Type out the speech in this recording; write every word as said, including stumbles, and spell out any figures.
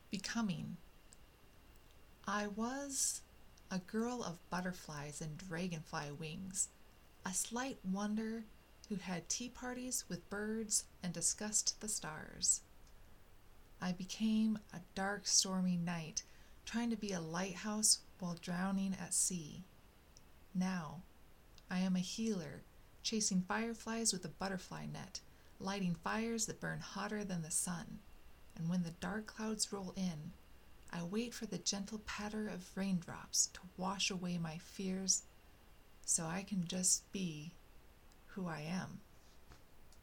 Becoming. I was a girl of butterflies and dragonfly wings, a slight wonder who had tea parties with birds and discussed the stars. I became a dark, stormy night, trying to be a lighthouse while drowning at sea. Now, I am a healer, chasing fireflies with a butterfly net, lighting fires that burn hotter than the sun. And when the dark clouds roll in, I wait for the gentle patter of raindrops to wash away my fears so I can just be who I am.